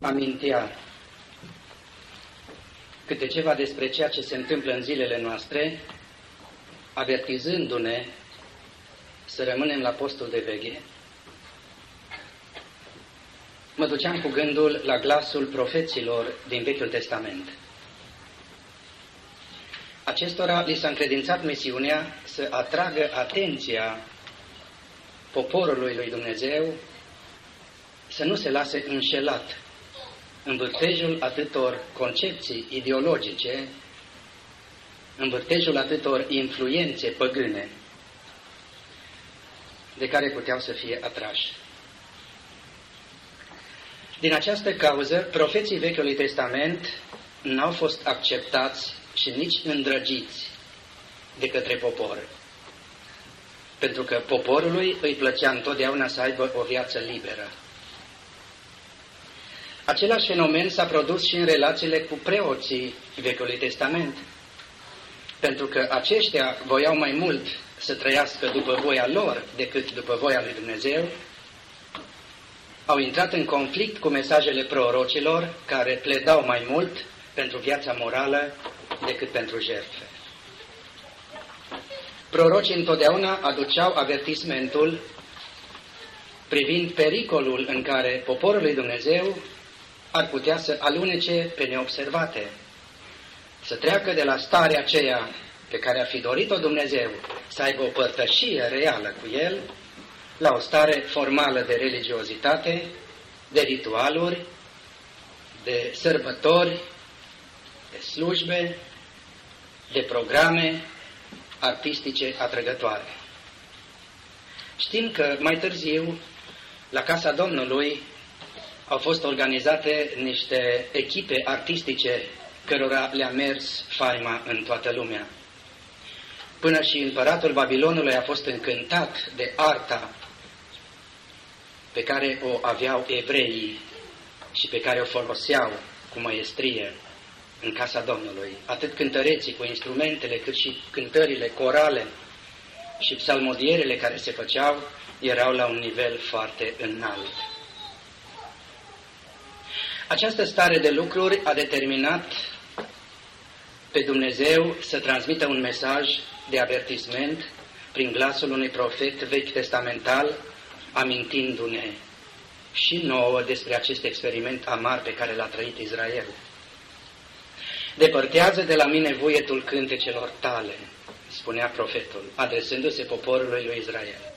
amintea câte ceva despre ceea ce se întâmplă în zilele noastre, avertizându-ne să rămânem la postul de veche, mă duceam cu gândul la glasul profeților din Vechiul Testament. Acestora li s-a încredințat misiunea să atragă atenția poporului lui Dumnezeu să nu se lase înșelat în vârtejul atâtor concepții ideologice, în vârtejul atâtor influențe păgâne de care puteau să fie atrași. Din această cauză, profeții Vechiului Testament n-au fost acceptați și nici îndrăgiți de către popor, pentru că poporului îi plăcea întotdeauna să aibă o viață liberă. Același fenomen s-a produs și în relațiile cu preoții Vechiului Testament, pentru că aceștia voiau mai mult să trăiască după voia lor decât după voia lui Dumnezeu, au intrat în conflict cu mesajele prorocilor care pledau mai mult pentru viața morală decât pentru jertfe. Prorocii întotdeauna aduceau avertismentul privind pericolul în care poporul lui Dumnezeu ar putea să alunece pe neobservate, să treacă de la starea aceea pe care ar fi dorit-o Dumnezeu să aibă o părtășie reală cu El, la o stare formală de religiozitate, de ritualuri, de sărbători, de slujbe, de programe artistice atrăgătoare. Știm că mai târziu, la Casa Domnului, au fost organizate niște echipe artistice cărora le-a mers faima în toată lumea. Până și împăratul Babilonului a fost încântat de arta pe care o aveau evreii și pe care o foloseau cu măiestrie în Casa Domnului. Atât cântăreții cu instrumentele, cât și cântările corale și psalmodierele care se făceau erau la un nivel foarte înalt. Această stare de lucruri a determinat pe Dumnezeu să transmită un mesaj de avertisment prin glasul unui profet vechi testamental, amintindu-ne și nouă despre acest experiment amar pe care l-a trăit Israel. Depărtează de la mine vuietul cântecelor tale, spunea profetul, adresându-se poporului lui Israel.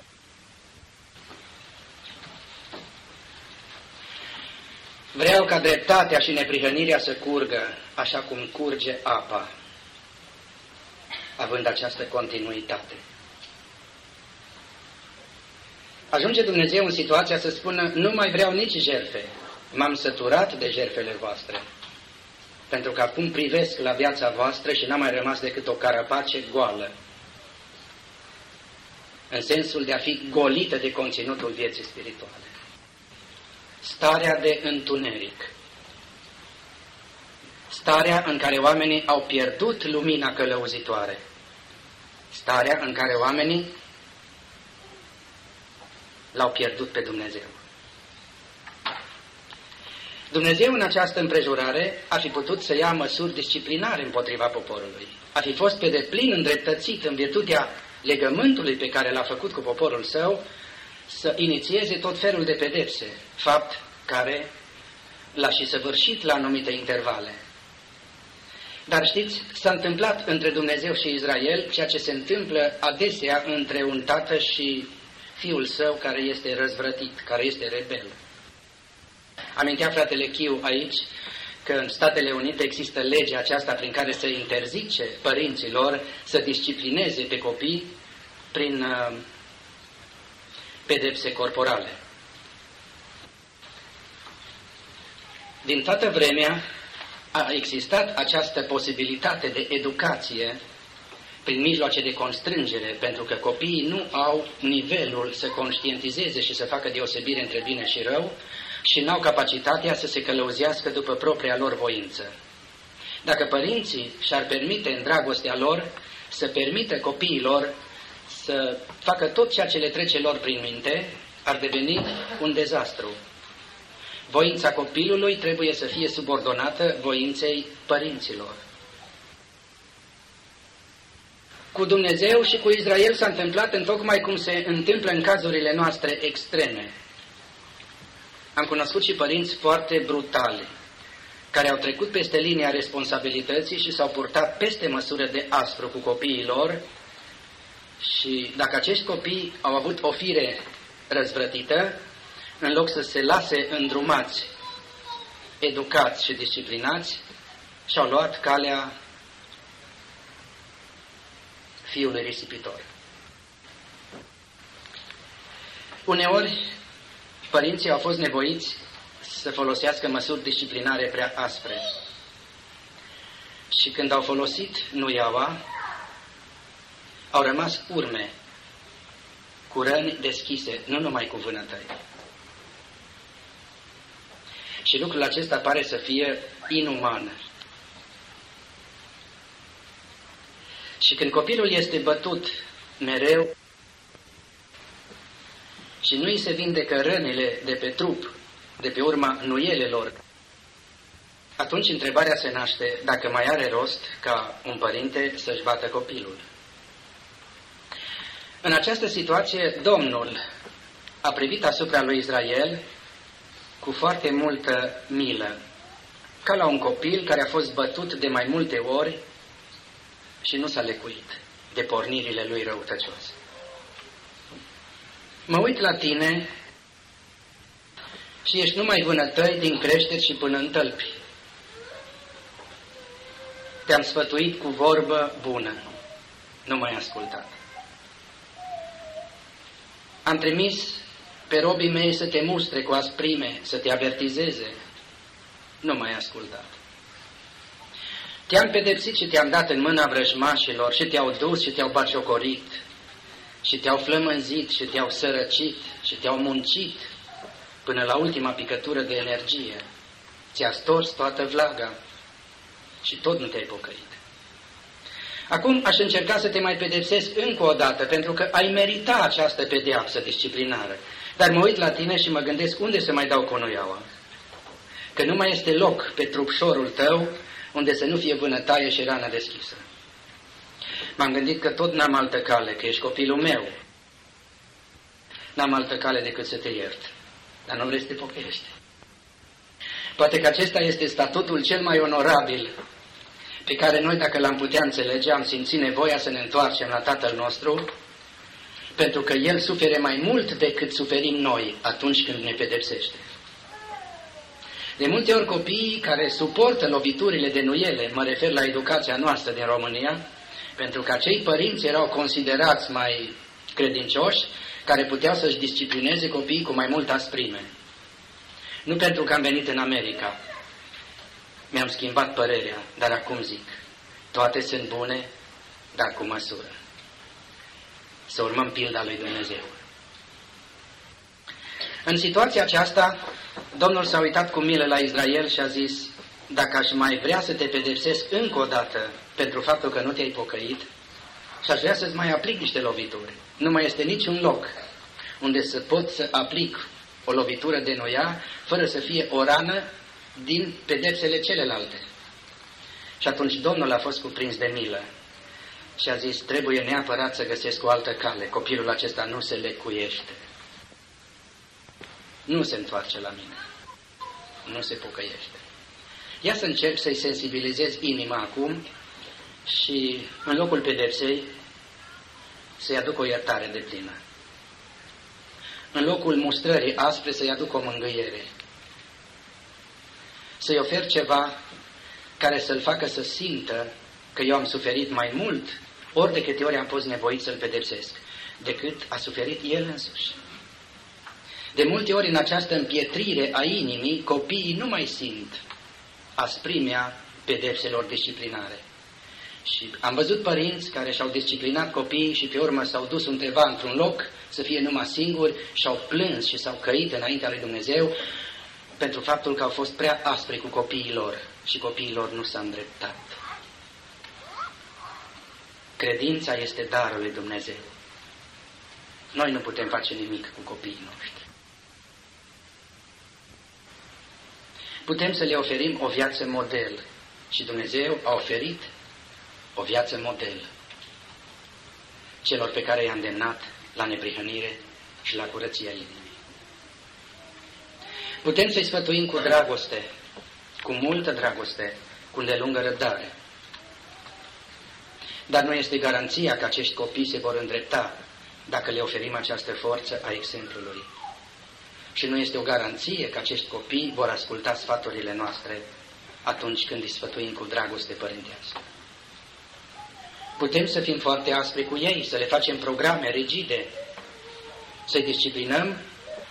Vreau ca dreptatea și neprihănirea să curgă, așa cum curge apa, având această continuitate. Ajunge Dumnezeu în situația să spună, nu mai vreau nici jertfe, m-am săturat de jertfele voastre, pentru că acum privesc la viața voastră și n-a mai rămas decât o carapace goală, în sensul de a fi golită de conținutul vieții spirituale. Starea de întuneric, starea în care oamenii au pierdut lumina călăuzitoare, starea în care oamenii l-au pierdut pe Dumnezeu. Dumnezeu în această împrejurare ar fi putut să ia măsuri disciplinare împotriva poporului. Ar fi fost pe deplin îndreptățit în virtutea legământului pe care l-a făcut cu poporul său să inițieze tot felul de pedepse, fapt care l-a și săvârșit la anumite intervale. Dar știți, s-a întâmplat între Dumnezeu și Israel ceea ce se întâmplă adesea între un tată și fiul său care este răzvrătit, care este rebel. Amintea fratele Chiu aici că în Statele Unite există legea aceasta prin care se interzice părinților să disciplineze pe copii prin pedepse corporale. Din toată vremea a existat această posibilitate de educație prin mijloace de constrângere, pentru că copiii nu au nivelul să conștientizeze și să facă deosebire între bine și rău și nu au capacitatea să se călăuzească după propria lor voință. Dacă părinții și-ar permite în dragostea lor să permită copiilor să facă tot ceea ce le trece lor prin minte, ar deveni un dezastru. Voința copilului trebuie să fie subordonată voinței părinților. Cu Dumnezeu și cu Israel s-a întâmplat întocmai cum se întâmplă în cazurile noastre extreme. Am cunoscut și părinți foarte brutali, care au trecut peste linia responsabilității și s-au purtat peste măsură de aspru cu copiii lor și dacă acești copii au avut o fire răzvrătită, în loc să se lase îndrumați, educați și disciplinați, și-au luat calea fiului risipitor. Uneori, părinții au fost nevoiți să folosească măsuri disciplinare prea aspre. Și când au folosit nuiaua, au rămas urme cu răni deschise, nu numai cu vânătăi. Și lucrul acesta pare să fie inuman. Și când copilul este bătut mereu și nu îi se vindecă rănile de pe trup, de pe urma nuielelor, atunci întrebarea se naște dacă mai are rost ca un părinte să-și bată copilul. În această situație, Domnul a privit asupra lui Israel cu foarte multă milă, ca la un copil care a fost bătut de mai multe ori și nu s-a lecuit de pornirile lui răutăcioase. Mă uit la tine și ești numai vânătăi din creșteri și până în tălpi. Te-am sfătuit cu vorbă bună, nu m-ai ascultat. Am trimis pe robii mei să te mustre cu asprime, să te avertizeze, nu m-ai ascultat. Te-am pedepsit și te-am dat în mâna vrăjmașilor și te-au dus și te-au batjocorit și te-au flămânzit și te-au sărăcit și te-au muncit până la ultima picătură de energie. Ți-a stors toată vlaga și tot nu te-ai pocăit. Acum aș încerca să te mai pedepsesc încă o dată, pentru că ai merita această pedeapsă disciplinară. Dar mă uit la tine și mă gândesc unde să mai dau conuiaua. Că nu mai este loc pe trupșorul tău unde să nu fie vânătaie și rană deschisă. M-am gândit că tot n-am altă cale, că ești copilul meu. N-am altă cale decât să te iert. Dar nu vrei să te pocăiești. Poate că acesta este statutul cel mai onorabil pe care noi, dacă l-am putea înțelege, am simțit nevoia să ne întoarcem la Tatăl nostru, pentru că El sufere mai mult decât suferim noi atunci când ne pedepsește. De multe ori copiii care suportă loviturile de nuiele, mă refer la educația noastră din România, pentru că acei părinți erau considerați mai credincioși, care puteau să-și disciplineze copiii cu mai multă asprime. Nu pentru că am venit în America. Mi-am schimbat părerea, dar acum zic, toate sunt bune, dar cu măsură. Să urmăm pilda lui Dumnezeu. În situația aceasta, Domnul s-a uitat cu milă la Israel și a zis, dacă aș mai vrea să te pedepsesc încă o dată pentru faptul că nu te-ai pocăit, și aș vrea să-ți mai aplic niște lovituri. Nu mai este niciun loc unde să pot să aplic o lovitură de noia fără să fie o rană din pedepsele celelalte. Și atunci Domnul a fost cuprins de milă și a zis, trebuie neapărat să găsesc o altă cale. Copilul acesta nu se lecuiește. Nu se întoarce la mine. Nu se pocăiește. Ia să încerc să-i sensibilizez inima acum și în locul pedepsei să-i aduc o iertare deplină. În locul mustrării aspre să-i aduc o mângâiere. Să-i ofer ceva care să-l facă să simtă că eu am suferit mai mult ori de câte ori am fost nevoit să-l pedepsesc, decât a suferit el însuși. De multe ori în această împietrire a inimii, copiii nu mai simt asprimea pedepselor disciplinare. Și am văzut părinți care și-au disciplinat copiii și pe urmă s-au dus undeva într-un loc să fie numai singuri și-au plâns și s-au căit înaintea lui Dumnezeu pentru faptul că au fost prea aspri cu copiii lor și copiii lor nu s-au îndreptat. Credința este darul lui Dumnezeu. Noi nu putem face nimic cu copiii noștri. putem să le oferim o viață model. Și Dumnezeu a oferit o viață model celor pe care i-a îndemnat la neprihănire și la curăția inimii. Putem să-i sfătuim cu dragoste, cu multă dragoste, cu îndelungă răbdare. Dar nu este garanția că acești copii se vor îndrepta dacă le oferim această forță a exemplului. Și nu este o garanție că acești copii vor asculta sfaturile noastre atunci când îi sfătuim cu dragoste părintească. Putem să fim foarte aspri cu ei, să le facem programe rigide, să-i disciplinăm,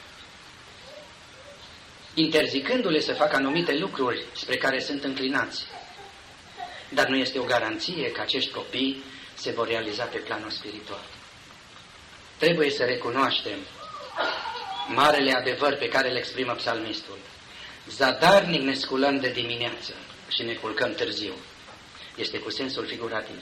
interzicându-le să facă anumite lucruri spre care sunt înclinați. Dar nu este o garanție că acești copii se vor realiza pe planul spiritual. Trebuie să recunoaștem marele adevăr pe care îl exprimă psalmistul. Zadarnic ne sculăm de dimineață și ne culcăm târziu. Este cu sensul figurativ.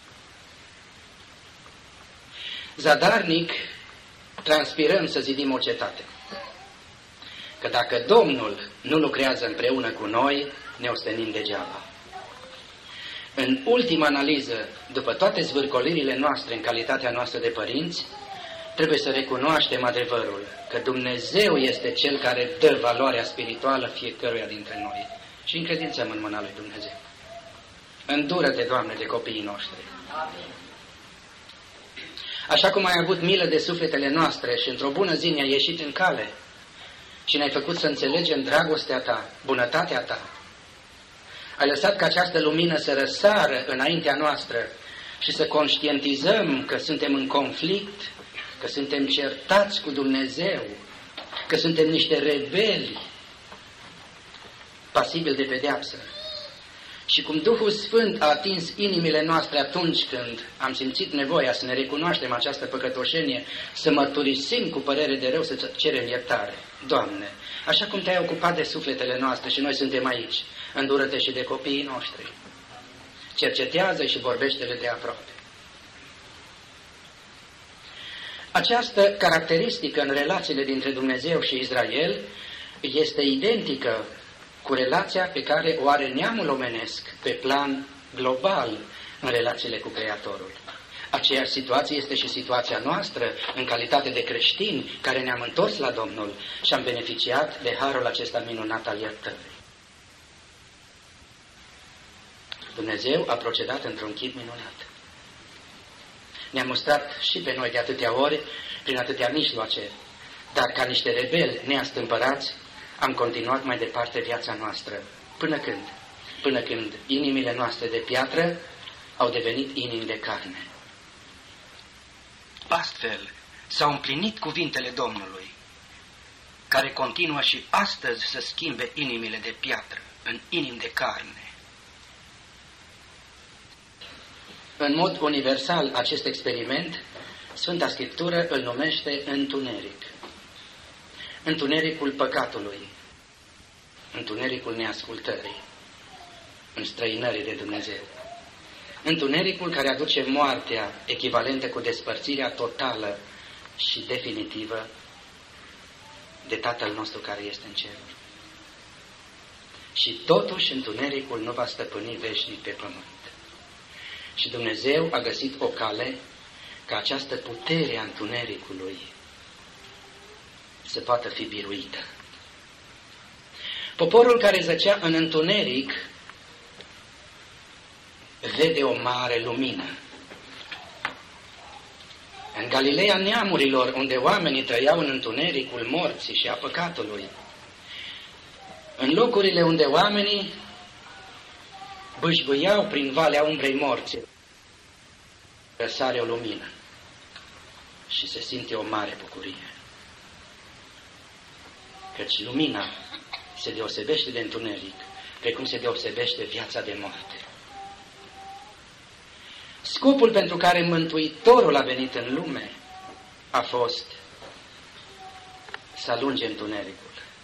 Zadarnic transpirăm să zidim o cetate. Că dacă Domnul nu lucrează împreună cu noi, ne ostenim degeaba. În ultima analiză, după toate zvârcolirile noastre în calitatea noastră de părinți, trebuie să recunoaștem adevărul, că Dumnezeu este Cel care dă valoarea spirituală fiecăruia dintre noi și încredințăm în mâna lui Dumnezeu. Îndură-te, Doamne, de copiii noștri. Așa cum ai avut milă de sufletele noastre și într-o bună zi ne-ai ieșit în cale și ne-ai făcut să înțelegem dragostea Ta, bunătatea Ta, ai lăsat ca această lumină să răsară înaintea noastră și să conștientizăm că suntem în conflict, că suntem certați cu Dumnezeu, că suntem niște rebeli pasibili de pedeapsă. Și cum Duhul Sfânt a atins inimile noastre atunci când am simțit nevoia să ne recunoaștem această păcătoșenie, să mărturisim cu părere de rău, să cerem iertare. Doamne, așa cum Te-ai ocupat de sufletele noastre și noi suntem aici, îndură-te și de copiii noștri. Cercetează și vorbește-le de aproape. Această caracteristică în relațiile dintre Dumnezeu și Israel este identică cu relația pe care o are neamul omenesc pe plan global în relațiile cu Creatorul. Aceeași situație este și situația noastră în calitate de creștini care ne-am întors la Domnul și am beneficiat de harul acesta minunat al iertării. Dumnezeu a procedat într-un chip minunat. Ne-a mostrat și pe noi de atâtea ori, prin atâtea mijloace, dar ca niște rebeli neastâmpărați, am continuat mai departe viața noastră. Până când? Până când inimile noastre de piatră au devenit inimi de carne. Astfel s-au împlinit cuvintele Domnului, care continuă și astăzi să schimbe inimile de piatră în inimi de carne. În mod universal, acest experiment, Sfânta Scriptură îl numește întuneric. Întunericul păcatului, întunericul neascultării, înstrăinării de Dumnezeu. Întunericul care aduce moartea echivalentă cu despărțirea totală și definitivă de Tatăl nostru care este în ceruri. Și totuși întunericul nu va stăpâni veșnic pe pământ. Și Dumnezeu a găsit o cale ca această putere a întunericului să poată fi biruită. Poporul care zăcea în întuneric vede o mare lumină. În Galileea neamurilor, unde oamenii trăiau în întunericul morții și a păcatului, în locurile unde oamenii bâșbâiau prin valea umbrei morții, răsare o lumină și se simte o mare bucurie. Căci lumina se deosebește de întuneric, precum se deosebește viața de moarte. Scopul pentru care Mântuitorul a venit în lume a fost să alunge întunericul.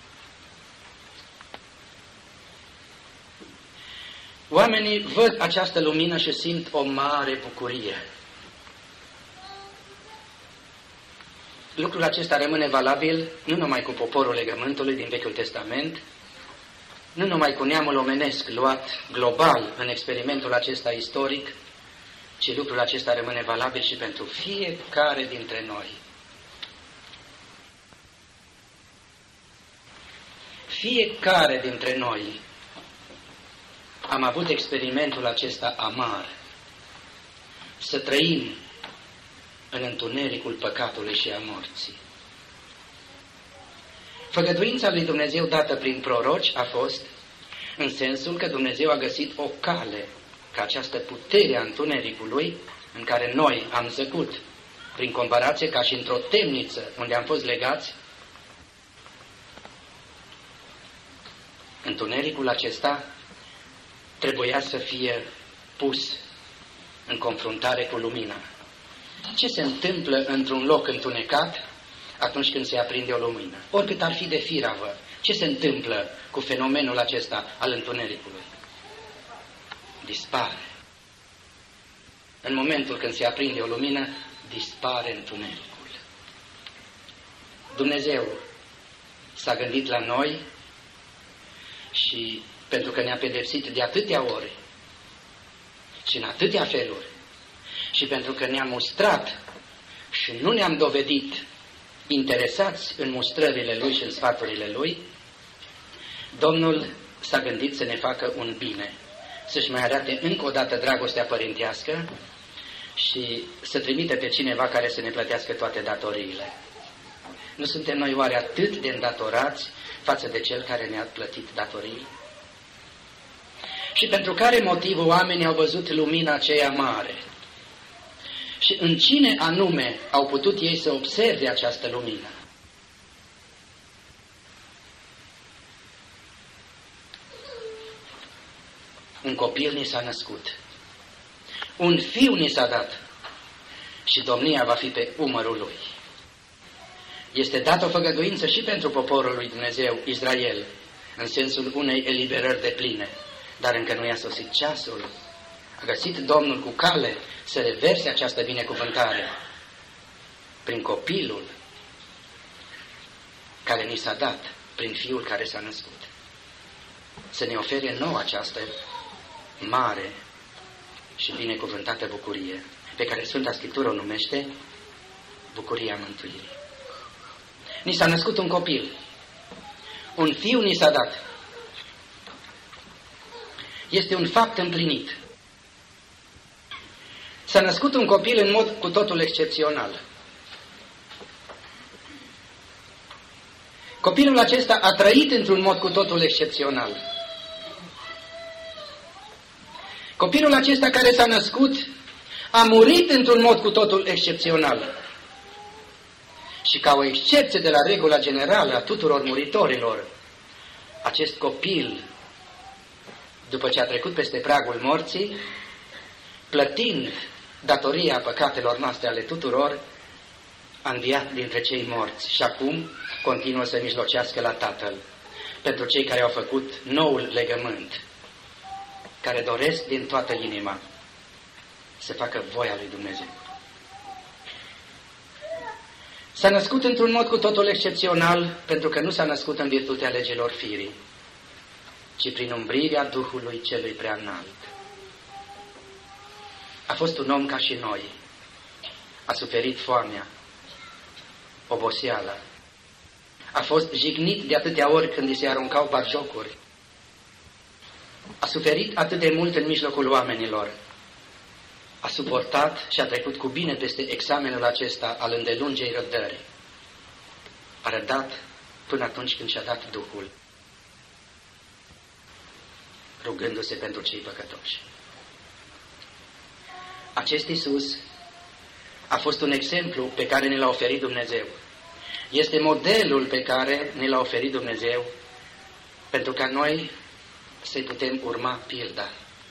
Oamenii văd această lumină și simt o mare bucurie. Lucrul acesta rămâne valabil nu numai cu poporul legământului din Vechiul Testament, nu numai cu neamul omenesc luat global în experimentul acesta istoric, ci lucrul acesta rămâne valabil și pentru fiecare dintre noi. Fiecare dintre noi am avut experimentul acesta amar, să trăim în întunericul păcatului și a morții. Făgăduința lui Dumnezeu dată prin proroci a fost în sensul că Dumnezeu a găsit o cale ca această putere a întunericului în care noi am zăcut, prin comparație ca și într-o temniță unde am fost legați, întunericul acesta trebuia să fie pus în confruntare cu lumina. Ce se întâmplă într-un loc întunecat atunci când se aprinde o lumină? Oricât ar fi de firavă, ce se întâmplă cu fenomenul acesta al întunericului? Dispare. În momentul când se aprinde o lumină, dispare întunericul. Dumnezeu s-a gândit la noi și pentru că ne-a pedepsit de atâtea ori și în atâtea feluri și pentru că ne-a mustrat și nu ne-am dovedit interesați în mustrările Lui și în sfaturile Lui, Domnul s-a gândit să ne facă un bine, să-și mai arate încă o dată dragostea părintească și să trimite pe cineva care să ne plătească toate datoriile. Nu suntem noi oare atât de îndatorați față de Cel care ne-a plătit datoriile? Și pentru care motiv oamenii au văzut lumina aceea mare? Și în cine anume au putut ei să observe această lumină? Un copil ni s-a născut, un fiu ni s-a dat și domnia va fi pe umărul lui. Este dată o făgăduință și pentru poporul lui Dumnezeu, Israel, în sensul unei eliberări depline, dar încă nu i-a sosit ceasul. A găsit Domnul cu cale să reverse această binecuvântare prin copilul care ni s-a dat, prin fiul care s-a născut. Să ne ofere nouă această mare și binecuvântată bucurie, pe care Sfânta Scriptură o numește bucuria mântuirii. Ni s-a născut un copil, un fiu ni s-a dat. Este un fapt împlinit. S-a născut un copil în mod cu totul excepțional. Copilul acesta a trăit într-un mod cu totul excepțional. Copilul acesta care s-a născut a murit într-un mod cu totul excepțional. Și ca o excepție de la regula generală a tuturor muritorilor, acest copil, după ce a trecut peste pragul morții, plătind datoria păcatelor noastre ale tuturor, a înviat dintre cei morți și acum continuă să mijlocească la Tatăl pentru cei care au făcut noul legământ, care doresc din toată inima să facă voia lui Dumnezeu. S-a născut într-un mod cu totul excepțional pentru că nu s-a născut în virtutea legilor firii, ci prin umbrirea Duhului Celui Preaînalt. A fost un om ca și noi. A suferit foamea, oboseala. A fost jignit de atâtea ori când îi se aruncau batjocuri. A suferit atât de mult în mijlocul oamenilor. A suportat și a trecut cu bine peste examenul acesta al îndelungei răbdări. A răbdat până atunci când și-a dat Duhul, rugându-se pentru cei păcătoși. Acest Iisus a fost un exemplu pe care ne l-a oferit Dumnezeu. Este modelul pe care ne l-a oferit Dumnezeu pentru ca noi să-i putem urma pilda.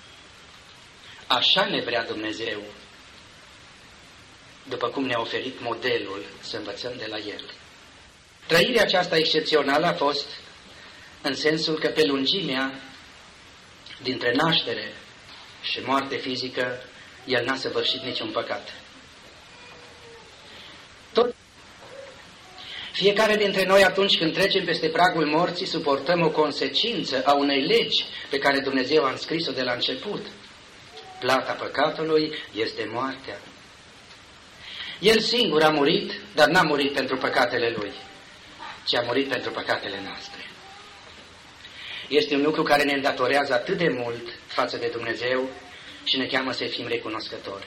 Așa ne vrea Dumnezeu, după cum ne-a oferit modelul să învățăm de la El. Trăirea aceasta excepțională a fost în sensul că pe lungimea dintre naștere și moarte fizică, El n-a săvârșit niciun păcat. Fiecare dintre noi, atunci când trecem peste pragul morții, suportăm o consecință a unei legi pe care Dumnezeu a înscris-o de la început. Plata păcatului este moartea. El singur a murit, dar n-a murit pentru păcatele Lui, ci a murit pentru păcatele noastre. Este un lucru care ne îndatorează atât de mult față de Dumnezeu și ne cheamă să fim recunoscători.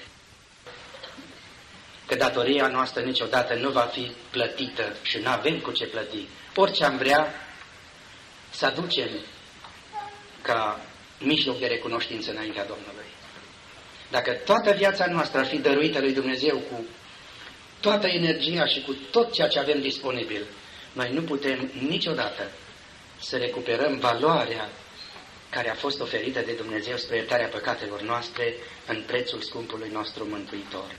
Că datoria noastră niciodată nu va fi plătită și nu avem cu ce plăti. Orice am vrea să aducem ca mijloc de recunoștință înaintea Domnului. Dacă toată viața noastră ar fi dăruită lui Dumnezeu cu toată energia și cu tot ceea ce avem disponibil, noi nu putem niciodată să recuperăm valoarea care a fost oferită de Dumnezeu spre iertarea păcatelor noastre în prețul scumpului nostru Mântuitor.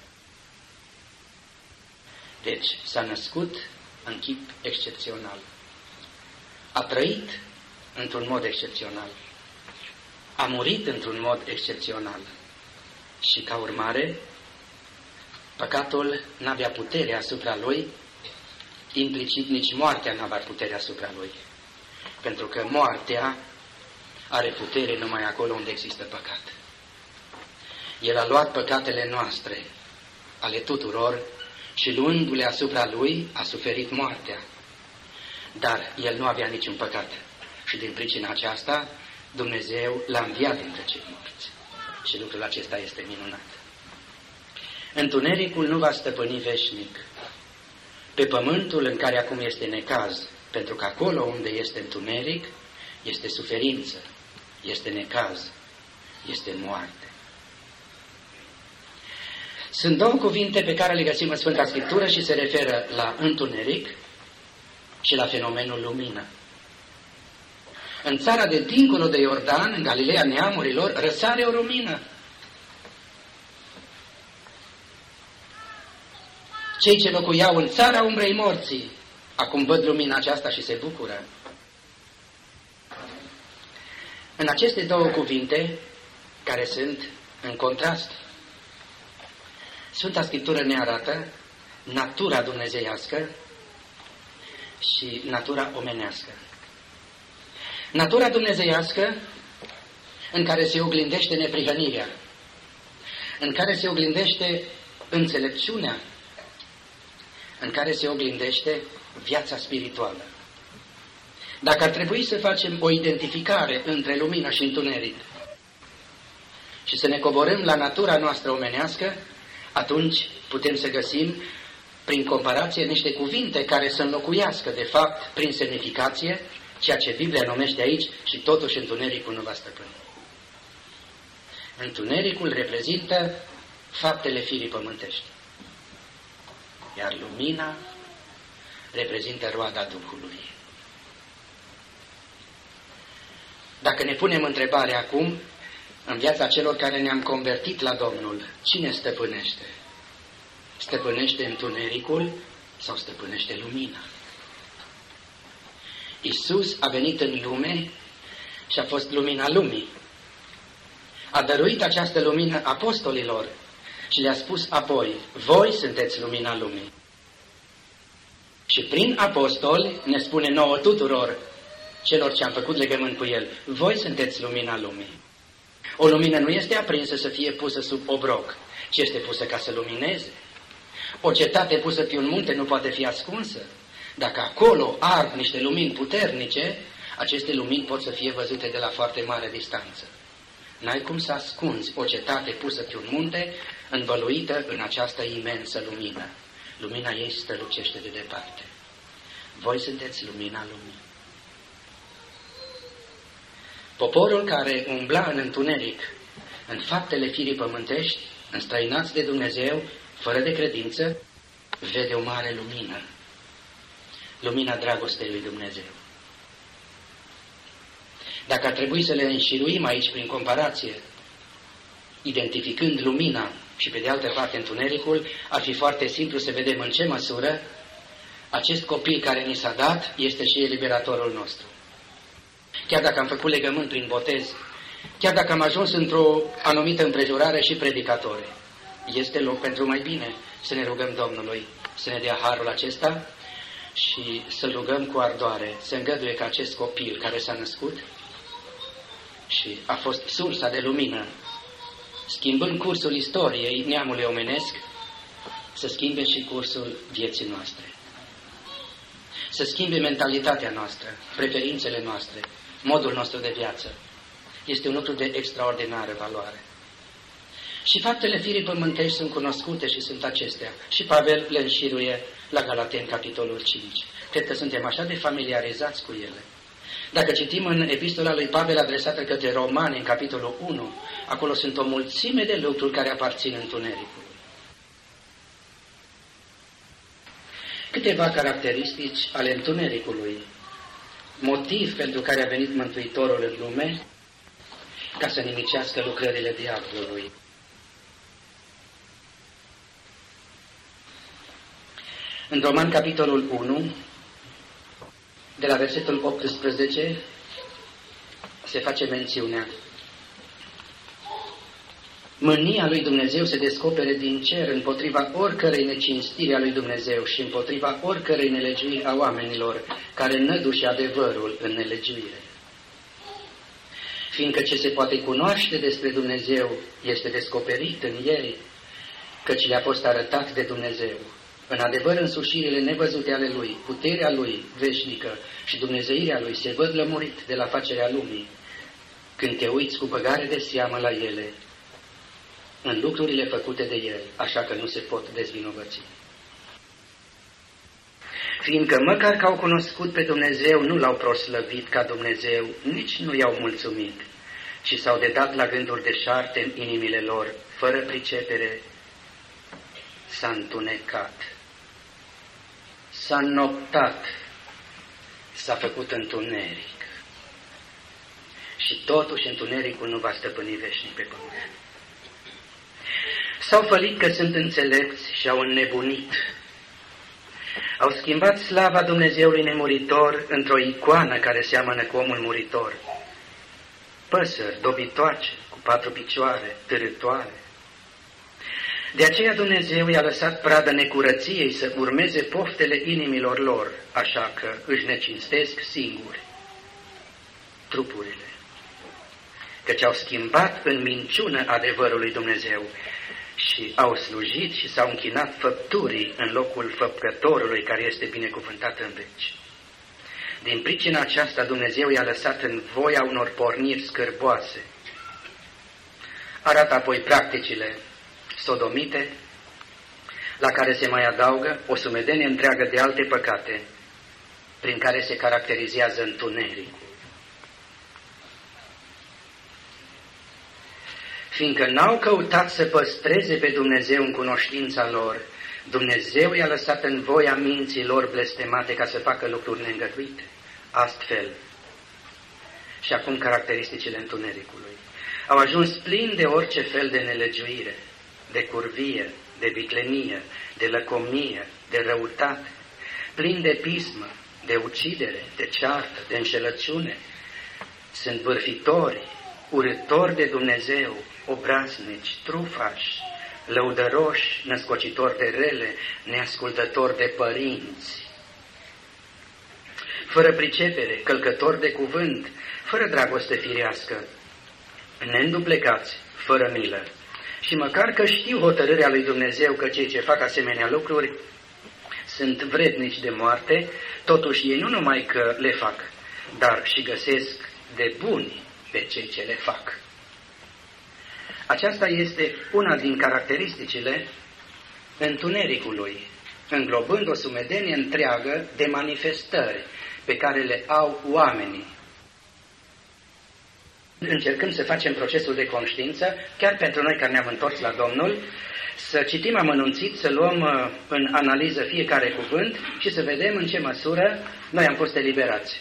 Deci, s-a născut în chip excepțional. A trăit într-un mod excepțional. A murit într-un mod excepțional. Și ca urmare, păcatul n-avea putere asupra lui, implicit nici moartea n-avea putere asupra lui. Pentru că moartea are putere numai acolo unde există păcat. El a luat păcatele noastre, ale tuturor, și luându-le asupra lui, a suferit moartea. Dar el nu avea niciun păcat. Și din pricina aceasta, Dumnezeu l-a înviat dintre cei morți. Și lucrul acesta este minunat. Întunericul nu va stăpâni veșnic pe pământul în care acum este necaz, pentru că acolo unde este întuneric, este suferință, este necaz, este moarte. Sunt două cuvinte pe care le găsim în Sfânta Scriptură și se referă la întuneric și la fenomenul lumină. În țara de dincolo de Iordan, în Galileea neamurilor, răsare o lumină. Cei ce locuiau în țara umbrei morții, acum văd lumina aceasta și se bucură. În aceste două cuvinte, care sunt în contrast, Sfânta Scriptură ne arată natura dumnezeiască și natura omenească. Natura dumnezeiască în care se oglindește neprihănirea, în care se oglindește înțelepciunea, în care se oglindește viața spirituală. Dacă ar trebui să facem o identificare între lumină și întuneric și să ne coborâm la natura noastră omenească, atunci putem să găsim, prin comparație, niște cuvinte care să înlocuiască, de fapt, prin semnificație, ceea ce Biblia numește aici și totuși întunericul nu va stăpâni. Întunericul reprezintă faptele firii pământești, iar lumina reprezintă roada Duhului. Dacă ne punem întrebarea acum, în viața celor care ne-am convertit la Domnul, cine stăpânește? Stăpânește întunericul sau stăpânește lumina? Iisus a venit în lume și a fost lumina lumii. A dăruit această lumină apostolilor și le-a spus apoi, voi sunteți lumina lumii. Și prin apostoli ne spune nouă tuturor, celor ce am făcut legământ cu El, voi sunteți lumina lumii. O lumină nu este aprinsă să fie pusă sub obroc, ci este pusă ca să lumineze. O cetate pusă pe un munte nu poate fi ascunsă. Dacă acolo ard niște lumini puternice, aceste lumini pot să fie văzute de la foarte mare distanță. N-ai cum să ascunzi o cetate pusă pe un munte, învăluită în această imensă lumină. Lumina ei strălucește de departe. Voi sunteți lumina lumii. Poporul care umbla în întuneric, în faptele firii pământești, înstrăinați de Dumnezeu, fără de credință, vede o mare lumină. Lumina dragostei lui Dumnezeu. Dacă ar trebui să le înșiruim aici prin comparație, identificând lumina și pe de altă parte întunericul, ar fi foarte simplu să vedem în ce măsură acest copil care ni s-a dat este și eliberatorul nostru. Chiar dacă am făcut legământ prin botez, chiar dacă am ajuns într-o anumită împrejurare și predicatore, este loc pentru mai bine să ne rugăm Domnului să ne dea harul acesta și să rugăm cu ardoare să îngăduie ca acest copil care s-a născut și a fost sursa de lumină, schimbând cursul istoriei neamului omenesc, să schimbe și cursul vieții noastre. Să schimbe mentalitatea noastră, preferințele noastre, modul nostru de viață. Este un lucru de extraordinară valoare. Și faptele firii pământești sunt cunoscute și sunt acestea. Și Pavel le înșiruie la Galateni, capitolul 5. Cred că suntem așa de familiarizați cu ele. Dacă citim în epistola lui Pavel adresată către Romani, în capitolul 1, acolo sunt o mulțime de lucruri care aparțin întunericului. Câteva caracteristici ale întunericului, motiv pentru care a venit Mântuitorul în lume, ca să nimicească lucrările diavolului. În Roman, capitolul 1, de la versetul 18, se face mențiunea: mânia lui Dumnezeu se descopere din cer împotriva oricărei necinstiri a lui Dumnezeu și împotriva oricărei nelegiuiri a oamenilor care năduși adevărul în nelegiuire. Fiindcă ce se poate cunoaște despre Dumnezeu este descoperit în ei, căci le-a fost arătat de Dumnezeu. În adevăr, însușirile nevăzute ale Lui, puterea Lui veșnică și dumnezeirea Lui se văd lămurit de la facerea lumii, când te uiți cu băgare de seamă la ele, în lucrurile făcute de El, așa că nu se pot dezvinovăți. Fiindcă măcar că au cunoscut pe Dumnezeu, nu L-au proslăvit ca Dumnezeu, nici nu i-au mulțumit, ci s-au dedat la gânduri deșarte în inimile lor, fără pricepere, s-a întunecat, s-a înnoptat, s-a făcut întuneric. Și totuși întunericul nu va stăpâni veșnic pe pământ. S-au fălit că sunt înțelepți și au înnebunit. Au schimbat slava Dumnezeului nemuritor într-o icoană care seamănă cu omul muritor. Păsări dobitoace, cu 4 picioare, târâtoare. De aceea Dumnezeu i-a lăsat pradă necurăției să urmeze poftele inimilor lor, așa că își necinstesc singuri trupurile. Căci au schimbat în minciună adevărul lui Dumnezeu și au slujit și s-au închinat făpturii în locul făpcătorului care este binecuvântat în veci. Din pricina aceasta Dumnezeu i-a lăsat în voia unor porniri scârboase. Arată apoi practicile sodomite, la care se mai adaugă o sumedenie întreagă de alte păcate, prin care se caracterizează întunericul. Fiindcă n-au căutat să păstreze pe Dumnezeu în cunoștința lor, Dumnezeu i-a lăsat în voia minții lor blestemate ca să facă lucruri neîngăduite. Astfel, și acum caracteristicile întunericului, au ajuns plini de orice fel de nelegiuire, de curvie, de viclenie, de lăcomie, de răutate, plini de pismă, de ucidere, de ceartă, de înșelăciune. Sunt bârfitori, urâtori de Dumnezeu, obraznici, trufași, lăudăroși, născocitori de rele, neascultători de părinți, fără pricepere, călcători de cuvânt, fără dragoste firească, neînduplecați, fără milă. Și măcar că știu hotărârea lui Dumnezeu că cei ce fac asemenea lucruri sunt vrednici de moarte, totuși ei nu numai că le fac, dar și găsesc de buni pe cei ce le fac. Aceasta este una din caracteristicile întunericului, înglobând o sumedenie întreagă de manifestări pe care le au oamenii. Încercăm să facem procesul de conștiință, chiar pentru noi care ne-am întors la Domnul, să citim amănunțit, să luăm în analiză fiecare cuvânt și să vedem în ce măsură noi am fost eliberați.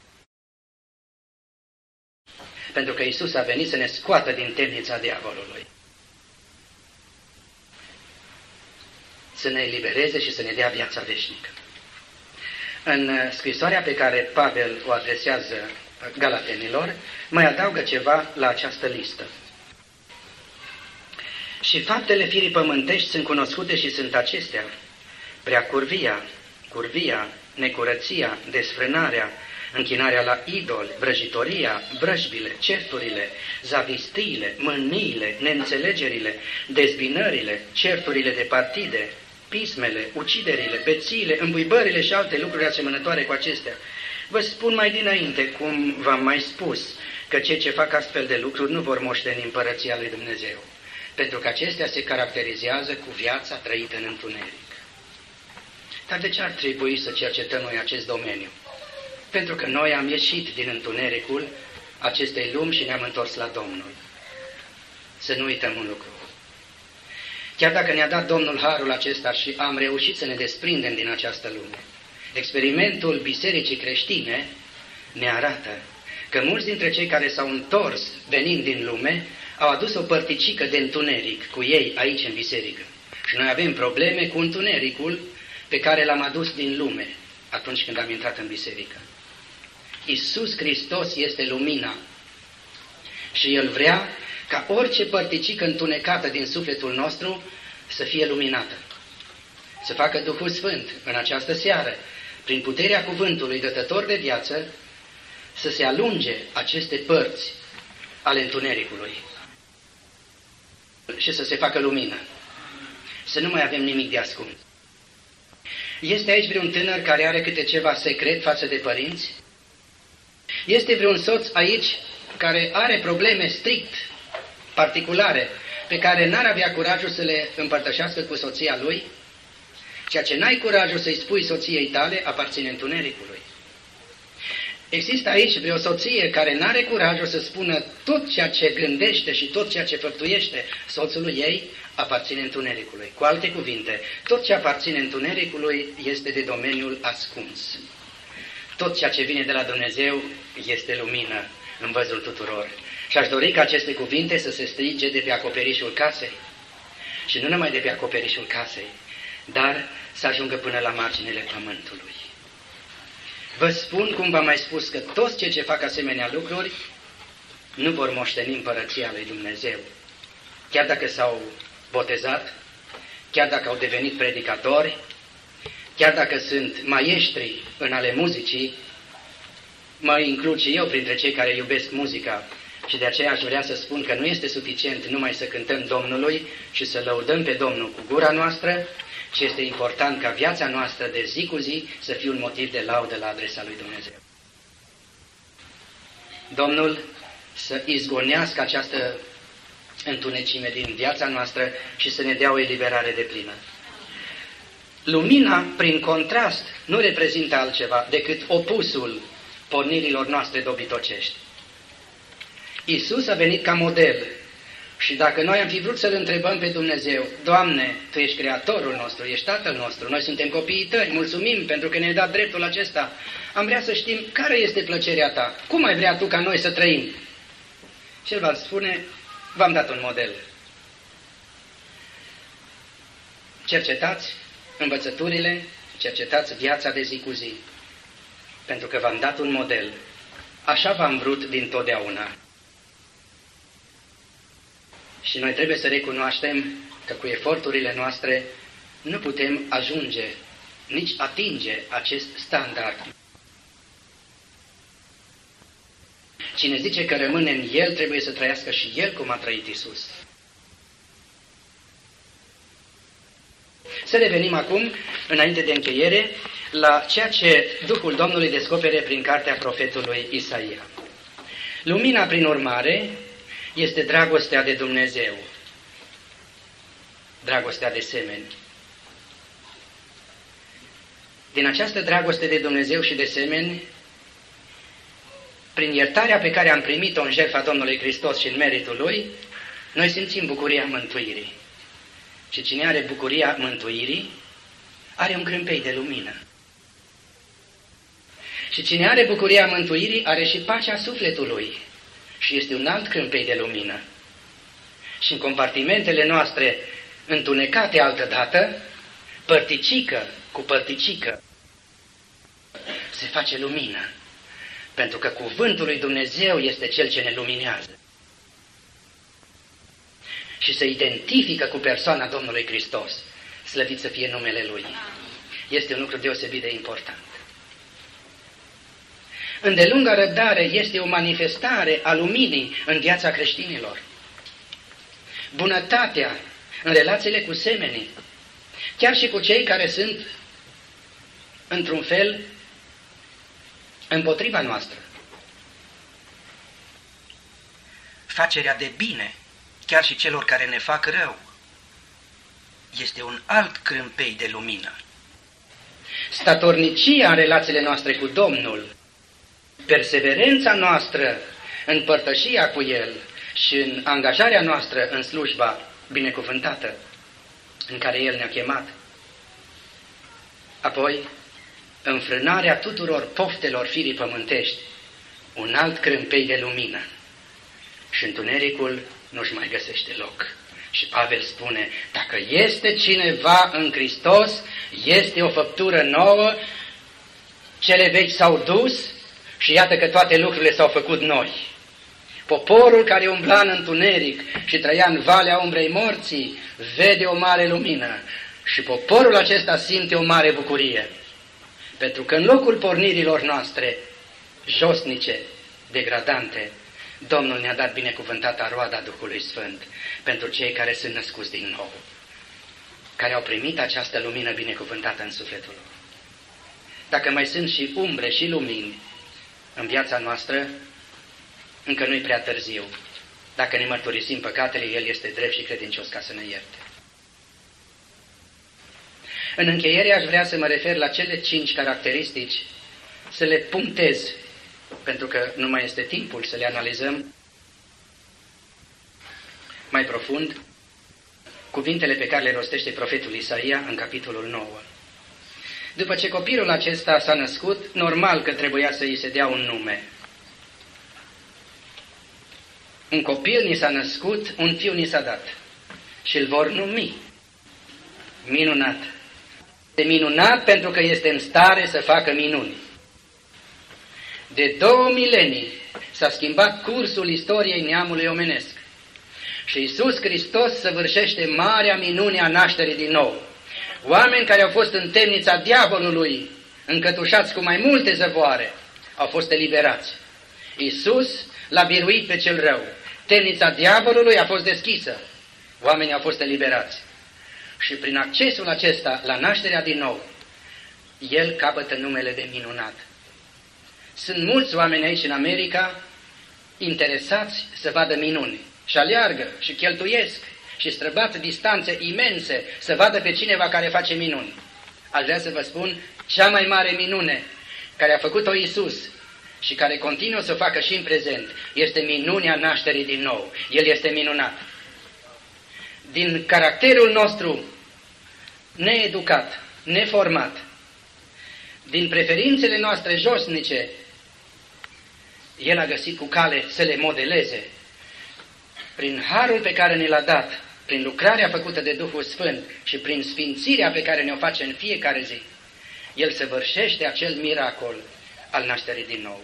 Pentru că Iisus a venit să ne scoată din temnița diavolului, să ne elibereze și să ne dea viața veșnică. În scrisoarea pe care Pavel o adresează galatenilor, mai adaugă ceva la această listă. Și faptele firii pământești sunt cunoscute și sunt acestea: prea curvia, necurăția, desfrânarea, închinarea la idol, vrăjitoria, vrăjbile, certurile, zavistiile, mâniile, neînțelegerile, dezbinările, certurile de partide, pismele, uciderile, bețiile, îmbuibările și alte lucruri asemănătoare cu acestea. Vă spun mai dinainte, cum v-am mai spus, că cei ce fac astfel de lucruri nu vor moșteni împărăția lui Dumnezeu, pentru că acestea se caracterizează cu viața trăită în întuneric. Dar de ce ar trebui să cercetăm noi acest domeniu? Pentru că noi am ieșit din întunericul acestei lumi și ne-am întors la Domnul. Să nu uităm un lucru. Chiar dacă ne-a dat Domnul harul acesta și am reușit să ne desprindem din această lume, experimentul bisericii creștine ne arată că mulți dintre cei care s-au întors venind din lume au adus o părticică de întuneric cu ei aici în biserică. Și noi avem probleme cu întunericul pe care l-am adus din lume atunci când am intrat în biserică. Iisus Hristos este lumina și El vrea ca orice părticică întunecată din sufletul nostru să fie luminată. Să facă Duhul Sfânt în această seară, prin puterea cuvântului dătător de viață, să se alunge aceste părți ale întunericului și să se facă lumină. Să nu mai avem nimic de ascuns. Este aici vreun tânăr care are câte ceva secret față de părinți? Este vreun soț aici care are probleme strict, particulare, pe care n-ar avea curajul să le împărtășească cu soția lui? Ceea ce n-ai curajul să-i spui soției tale aparține întunericului. Există aici vreo soție care n-are curajul să spună tot ceea ce gândește și tot ceea ce făptuiește soțului ei aparține întunericului. Cu alte cuvinte, tot ce aparține întunericului este de domeniul ascuns. Tot ceea ce vine de la Dumnezeu este lumină în văzul tuturor. Și aș dori ca aceste cuvinte să se strige de pe acoperișul casei. Și nu numai de pe acoperișul casei, dar să ajungă până la marginile pământului. Vă spun, cum v-am mai spus, că toți cei ce fac asemenea lucruri nu vor moșteni împărăția lui Dumnezeu. Chiar dacă s-au botezat, chiar dacă au devenit predicatori, chiar dacă sunt maestri în ale muzicii, mă includ și eu printre cei care iubesc muzica și de aceea aș vrea să spun că nu este suficient numai să cântăm Domnului și să lăudăm pe Domnul cu gura noastră, ci este important ca viața noastră de zi cu zi să fie un motiv de laudă la adresa lui Dumnezeu. Domnul să izgonească această întunecime din viața noastră și să ne dea o eliberare deplină. Lumina, prin contrast, nu reprezintă altceva decât opusul pornirilor noastre dobitocești. Iisus a venit ca model și dacă noi am fi vrut să-L întrebăm pe Dumnezeu, Doamne, Tu ești Creatorul nostru, ești Tatăl nostru, noi suntem copiii Tăi, mulțumim pentru că ne-ai dat dreptul acesta, am vrea să știm care este plăcerea Ta, cum ai vrea Tu ca noi să trăim? Și El va spune, v-am dat un model. Cercetați învățăturile, cercetați viața de zi cu zi, pentru că v-am dat un model. Așa v-am vrut dintotdeauna. Și noi trebuie să recunoaștem că cu eforturile noastre nu putem ajunge, nici atinge acest standard. Cine zice că rămâne în El, trebuie să trăiască și El cum a trăit Iisus. Să revenim acum, înainte de încheiere, la ceea ce Duhul Domnului descopere prin cartea profetului Isaia. Lumina, prin urmare, este dragostea de Dumnezeu, dragostea de semeni. Din această dragoste de Dumnezeu și de semeni, prin iertarea pe care am primit-o în jertfa Domnului Hristos și în meritul Lui, noi simțim bucuria mântuirii. Și cine are bucuria mântuirii, are un crâmpei de lumină. Și cine are bucuria mântuirii, are și pacea sufletului. Și este un alt crâmpei de lumină. Și în compartimentele noastre întunecate altădată, părticică cu părticică, se face lumină. Pentru că cuvântul lui Dumnezeu este Cel ce ne luminează. Și se identifică cu persoana Domnului Hristos. Slăvit să fie numele Lui. Este un lucru deosebit de important. Îndelunga răbdare este o manifestare a luminii în viața creștinilor. Bunătatea în relațiile cu semenii, chiar și cu cei care sunt, într-un fel, împotriva noastră. Facerea de bine, chiar și celor care ne fac rău, este un alt crâmpei de lumină. Statornicia în relațiile noastre cu Domnul, perseverența noastră în părtășia cu El și în angajarea noastră în slujba binecuvântată în care El ne-a chemat. Apoi, înfrânarea tuturor poftelor firii pământești, un alt crâmpei de lumină. Și întunericul nu-și mai găsește loc. Și Pavel spune, dacă este cineva în Hristos, este o făptură nouă, cele vechi s-au dus și iată că toate lucrurile s-au făcut noi. Poporul care umbla în întuneric și trăia în valea umbrei morții, vede o mare lumină și poporul acesta simte o mare bucurie. Pentru că în locul pornirilor noastre, josnice, degradante, Domnul ne-a dat binecuvântata roada Duhului Sfânt pentru cei care sunt născuți din nou, care au primit această lumină binecuvântată în sufletul lor. Dacă mai sunt și umbre și lumini în viața noastră, încă nu-i prea târziu. Dacă ne mărturisim păcatele, El este drept și credincios ca să ne ierte. În încheiere aș vrea să mă refer la cele 5 caracteristici, să le punctez, pentru că nu mai este timpul să le analizăm mai profund, cuvintele pe care le rostește profetul Isaia în capitolul 9. După ce copilul acesta s-a născut, normal că trebuia să îi se dea un nume. Un copil ni s-a născut, un fiu ni s-a dat și îl vor numi Minunat. Este minunat pentru că este în stare să facă minuni. De 2 milenii s-a schimbat cursul istoriei neamului omenesc și Iisus Hristos săvârșește marea minune a nașterii din nou. Oameni care au fost în temnița diavolului, încătușați cu mai multe zăvoare, au fost eliberați. Iisus l-a biruit pe cel rău. Temnița diavolului a fost deschisă. Oamenii au fost eliberați. Și prin accesul acesta la nașterea din nou, El capătă numele de minunat. Sunt mulți oameni aici în America interesați să vadă minuni și aleargă și cheltuiesc și străbat distanțe imense să vadă pe cineva care face minuni. Aș vrea să vă spun, cea mai mare minune care a făcut-o Iisus și care continuă să o facă și în prezent, este minunea nașterii din nou. El este minunat. Din caracterul nostru needucat, neformat, din preferințele noastre josnice, El a găsit cu cale să le modeleze. Prin harul pe care ne l-a dat, prin lucrarea făcută de Duhul Sfânt și prin sfințirea pe care ne-o face în fiecare zi, El săvârșește acel miracol al nașterii din nou.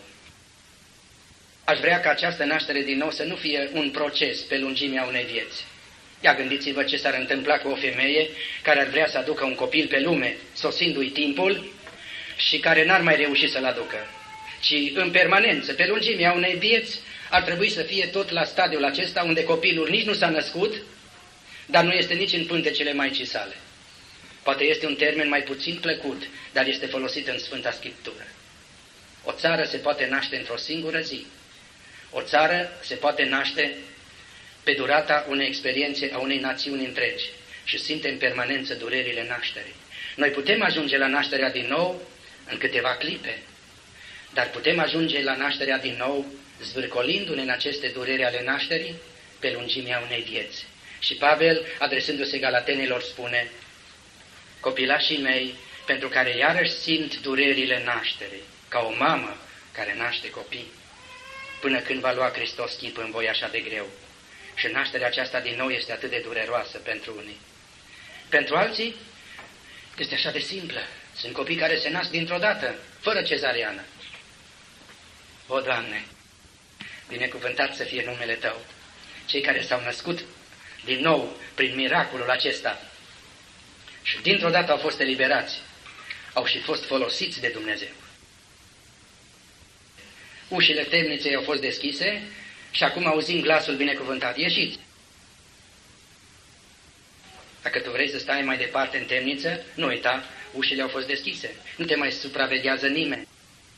Aș vrea ca această naștere din nou să nu fie un proces pe lungimea unei vieți. Ia gândiți-vă ce s-ar întâmpla cu o femeie care ar vrea să aducă un copil pe lume, sosindu-i timpul, și care n-ar mai reuși să-l aducă, ci în permanență, pe lungimea unei vieți, ar trebui să fie tot la stadiul acesta unde copilul nici nu s-a născut, dar nu este nici în pântecele Maicii sale. Poate este un termen mai puțin plăcut, dar este folosit în Sfânta Scriptură. O țară se poate naște într-o singură zi. O țară se poate naște pe durata unei experiențe a unei națiuni întregi și simte în permanență durerile nașterii. Noi putem ajunge la nașterea din nou în câteva clipe, dar putem ajunge la nașterea din nou zvârcolindu-ne în aceste dureri ale nașterii pe lungimea unei vieți. Și Pavel, adresându-se galatenilor, spune: copilașii mei, pentru care iarăși simt durerile nașterii, ca o mamă care naște copii, până când va lua Hristos chip în voi așa de greu. Și nașterea aceasta din nou este atât de dureroasă pentru unii. Pentru alții este așa de simplă. Sunt copii care se nasc dintr-o dată, fără cezariană. O, Doamne, binecuvântat să fie numele Tău. Cei care s-au născut din nou prin miracolul acesta și dintr-o dată au fost eliberați, au și fost folosiți de Dumnezeu. ușile temniței au fost deschise și acum auzim glasul binecuvântat: ieșiți! Dacă tu vrei să stai mai departe în temniță, nu uita, ușile au fost deschise, nu te mai supraveghează nimeni.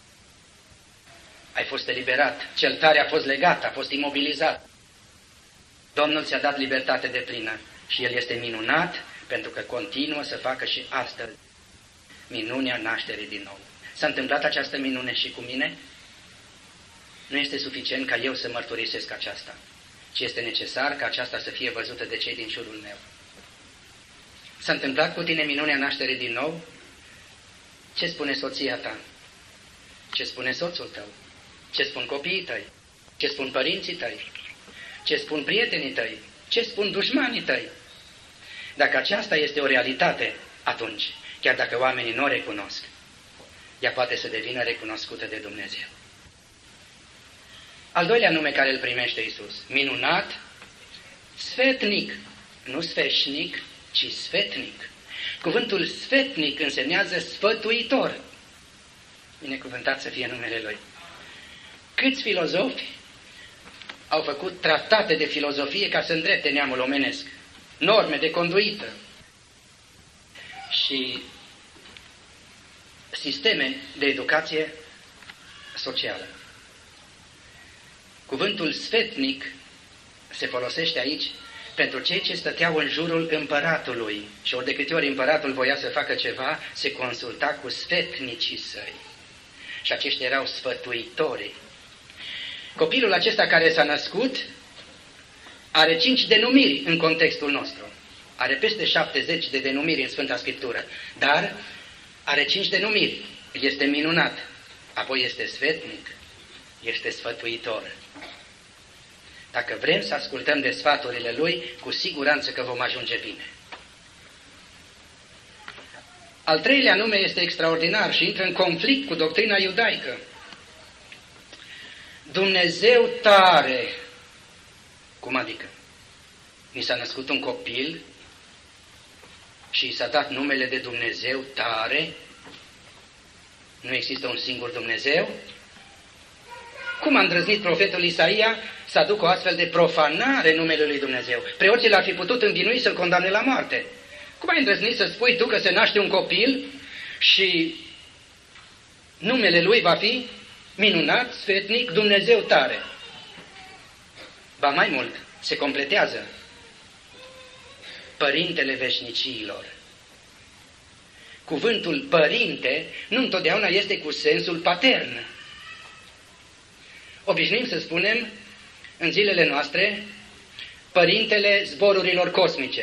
Ai fost eliberat, cel tare a fost legat, a fost imobilizat. Domnul ți-a dat libertate deplină și El este minunat pentru că continuă să facă și astăzi minunea nașterii din nou. S-a întâmplat această minune și cu mine? Nu este suficient ca eu să mărturisesc aceasta, ci este necesar ca aceasta să fie văzută de cei din jurul meu. S-a întâmplat cu tine minunea nașterii din nou? Ce spune soția ta? Ce spune soțul tău? Ce spun copiii tăi? Ce spun părinții tăi? Ce spun prietenii tăi? Ce spun dușmanii tăi? Dacă aceasta este o realitate, atunci, chiar dacă oamenii nu o recunosc, ea poate să devină recunoscută de Dumnezeu. Al doilea nume care îl primește Iisus: minunat, sfetnic, nu sfeșnic, ci sfetnic. Cuvântul sfetnic însemnează sfătuitor. Binecuvântat să fie numele Lui. Câți filozofi au făcut tratate de filozofie ca să îndrepte neamul omenesc, norme de conduită și sisteme de educație socială. Cuvântul sfetnic se folosește aici pentru cei ce stăteau în jurul împăratului și ori de câte ori împăratul voia să facă ceva, se consulta cu sfetnicii săi. Și aceștia erau sfătuitorii. Copilul acesta care s-a născut are 5 denumiri în contextul nostru. Are peste 70 de denumiri în Sfânta Scriptură, dar are 5 denumiri. Este minunat, apoi este sfetnic, este sfătuitor. Dacă vrem să ascultăm de sfaturile Lui, cu siguranță că vom ajunge bine. Al treilea nume este extraordinar și intră în conflict cu doctrina iudaică. Dumnezeu tare. Cum adică? Mi s-a născut un copil și i s-a dat numele de Dumnezeu tare? Nu există un singur Dumnezeu? Cum a îndrăznit profetul Isaia să aducă o astfel de profanare numele lui Dumnezeu? Preoții l-ar fi putut învinui să-l condamne la moarte. Cum ai îndrăznit să spui tu că se naște un copil și numele lui va fi minunat, sfetnic, Dumnezeu tare? Ba mai mult, se completează: Părintele veșnicilor. Cuvântul părinte nu întotdeauna este cu sensul patern. Obișnuim să spunem în zilele noastre Părintele zborurilor cosmice,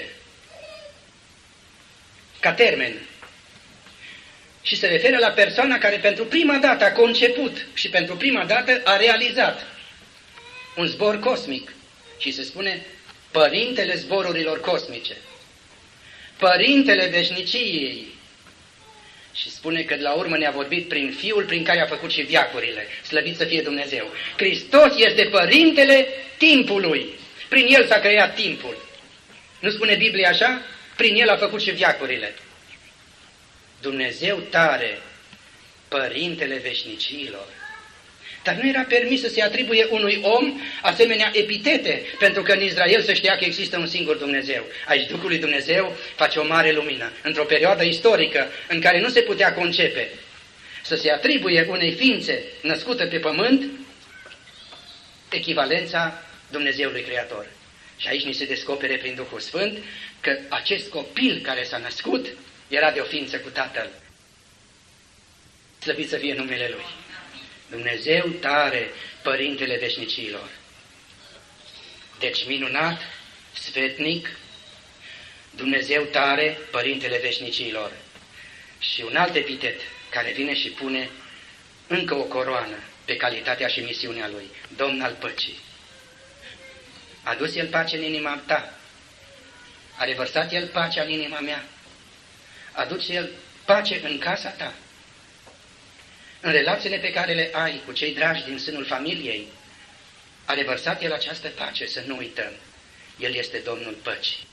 ca termen. Și se referă la persoana care pentru prima dată a conceput și pentru prima dată a realizat un zbor cosmic. Și se spune Părintele zborurilor cosmice, Părintele veșniciei. Și spune că de la urmă ne-a vorbit prin Fiul prin care a făcut și veacurile. Slăvit să fie Dumnezeu! Hristos este Părintele timpului. Prin El s-a creat timpul. Nu spune Biblia așa? Prin El a făcut și veacurile. Dumnezeu tare, Părintele veșnicilor. Dar nu era permis să se atribuie unui om asemenea epitete, pentru că în Israel se știa că există un singur Dumnezeu. Aici Duhul lui Dumnezeu face o mare lumină. Într-o perioadă istorică în care nu se putea concepe să se atribuie unei ființe născută pe pământ echivalența Dumnezeului Creator. Și aici ni se descopere prin Duhul Sfânt că acest copil care s-a născut era de o ființă cu Tatăl. Slăvit să fie numele Lui. Dumnezeu tare, Părintele veșnicilor. Deci minunat, sfetnic, Dumnezeu tare, Părintele veșnicilor. Și un alt epitet care vine și pune încă o coroană pe calitatea și misiunea Lui, Domn al păcii. A dus El pace în inima ta? A revărsat El pacea în inima mea? A dus El pace în casa ta? În relațiile pe care le ai cu cei dragi din sânul familiei, a revărsat El această pace, să nu uităm. El este Domnul păcii.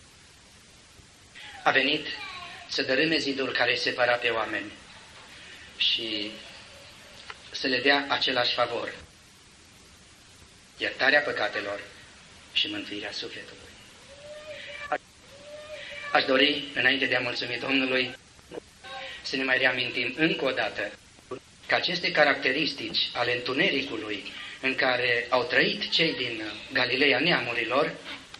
A venit să dărâme zidul care separa pe oameni și să le dea același favor, iertarea păcatelor și mântuirea sufletului. Aș dori, înainte de a mulțumi Domnului, să ne mai reamintim încă o dată că aceste caracteristici ale întunericului în care au trăit cei din Galileea neamurilor,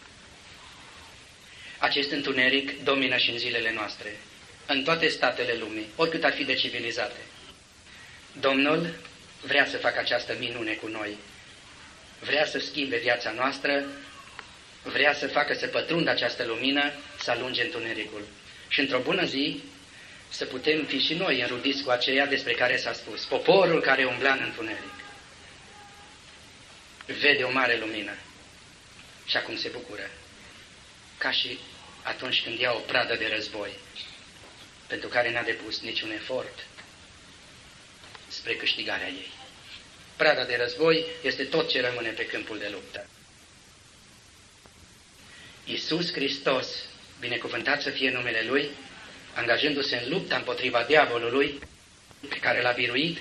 acest întuneric domină și în zilele noastre, în toate statele lumii, oricât ar fi de civilizate. Domnul vrea să facă această minune cu noi, vrea să schimbe viața noastră, vrea să facă să pătrundă această lumină, să alunge întunericul. Și într-o bună zi să putem fi și noi înrudiți cu aceea despre care s-a spus. Poporul care umbla în întuneric vede o mare lumină și acum se bucură, ca și atunci când ia o pradă de război, pentru care n-a depus niciun efort spre câștigarea ei. Prada de război este tot ce rămâne pe câmpul de luptă. Iisus Hristos, binecuvântat să fie numele Lui, angajându-se în lupta împotriva diavolului pe care l-a biruit,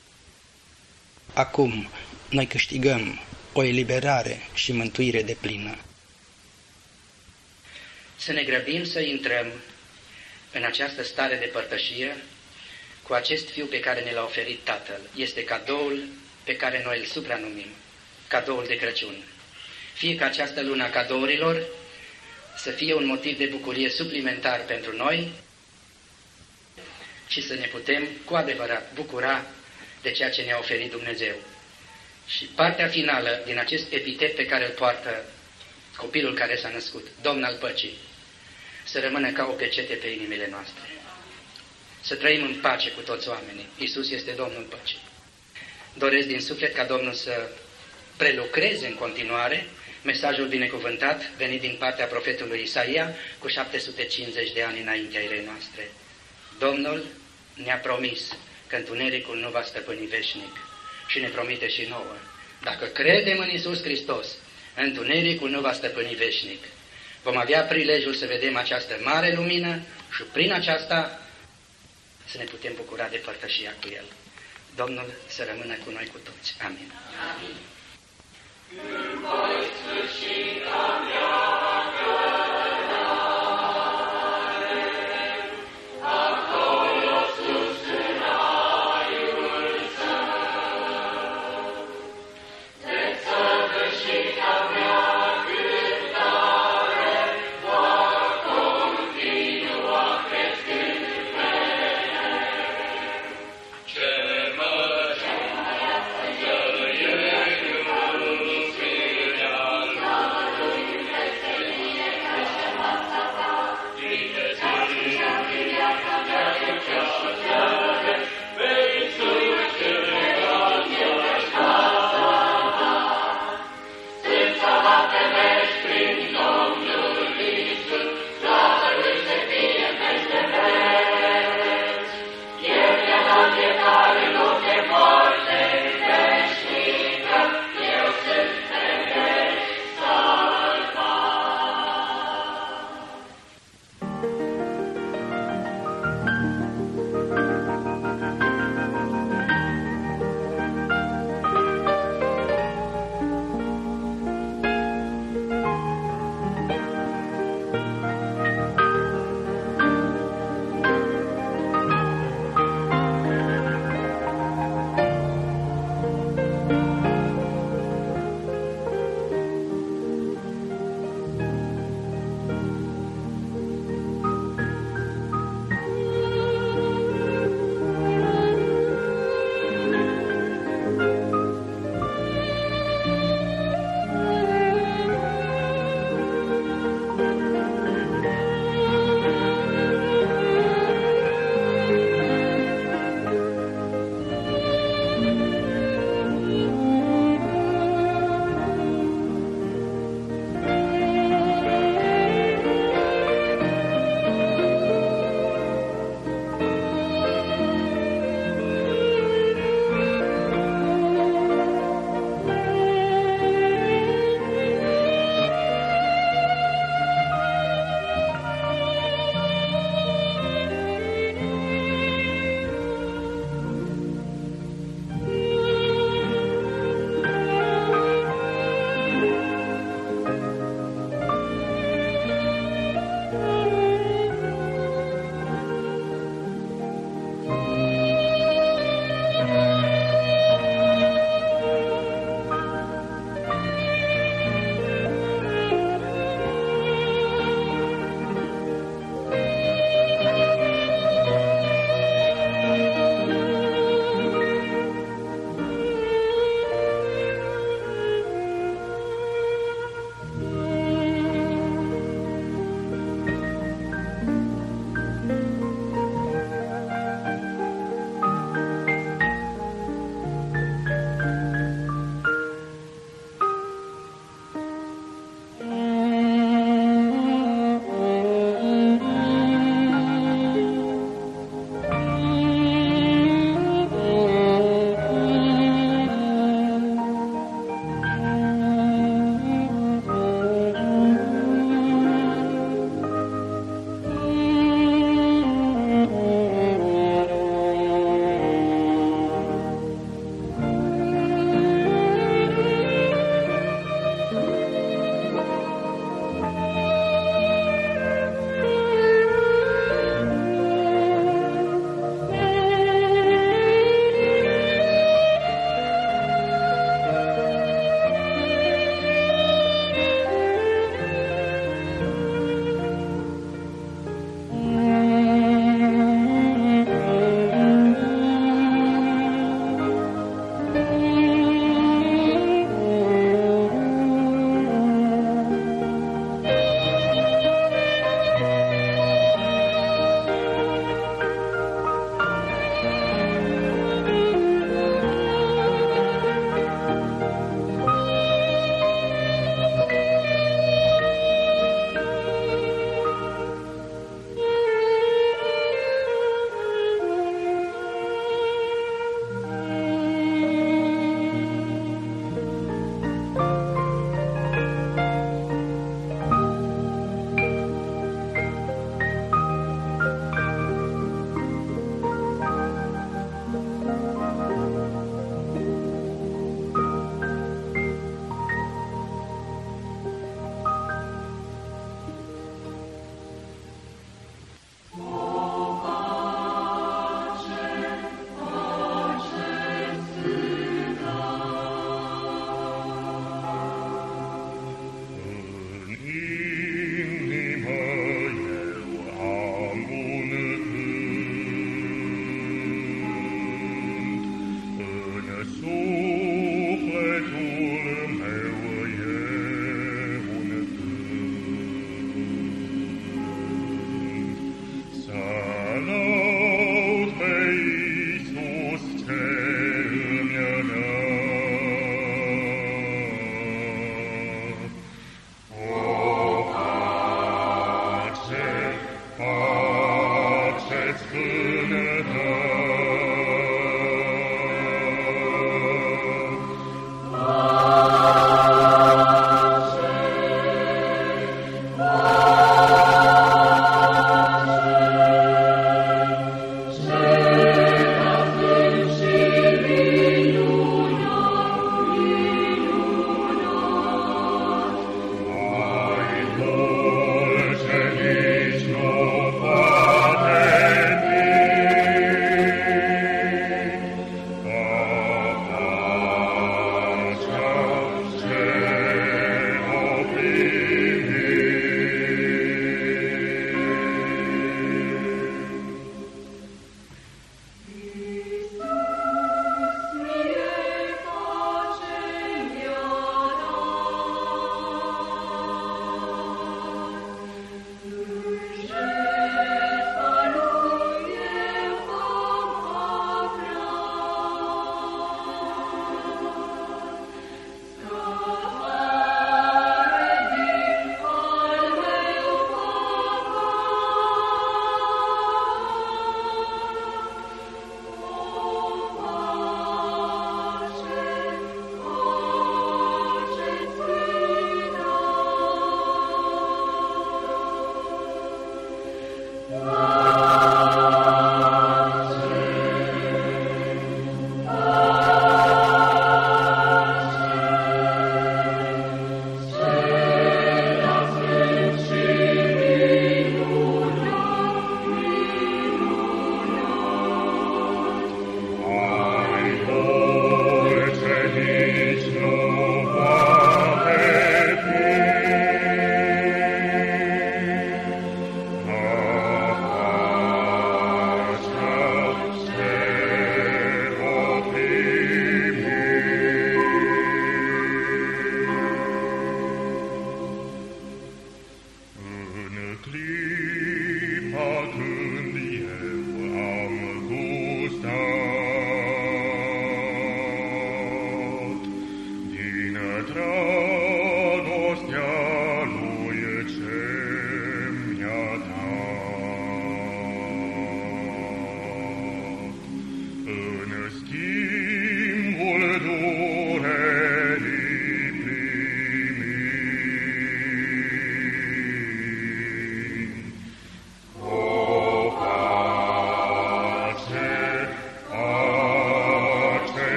acum noi câștigăm o eliberare și mântuire deplină. Să ne grăbim să intrăm în această stare de părtășie cu acest Fiu pe care ne l-a oferit Tatăl. Este cadoul pe care noi îl supranumim, cadoul de Crăciun. Fie ca această lună a cadourilor să fie un motiv de bucurie suplimentar pentru noi și să ne putem cu adevărat bucura de ceea ce ne-a oferit Dumnezeu. Și partea finală din acest epitet pe care îl poartă copilul care s-a născut, Domn al Păcii, să rămână ca o pecete pe inimile noastre. Să trăim în pace cu toți oamenii. Iisus este Domnul Păcii. Doresc din suflet ca Domnul să prelucreze în continuare mesajul binecuvântat venit din partea profetului Isaia cu 750 de ani înaintea erei noastre. Domnul ne-a promis că întunericul nu va stăpâni veșnic și ne promite și nouă. Dacă credem în Iisus Hristos, întunericul nu va stăpâni veșnic. Vom avea prilejul să vedem această mare lumină și prin aceasta să ne putem bucura de părtășia cu El. Domnul să rămână cu noi cu toți. Amin. Amin.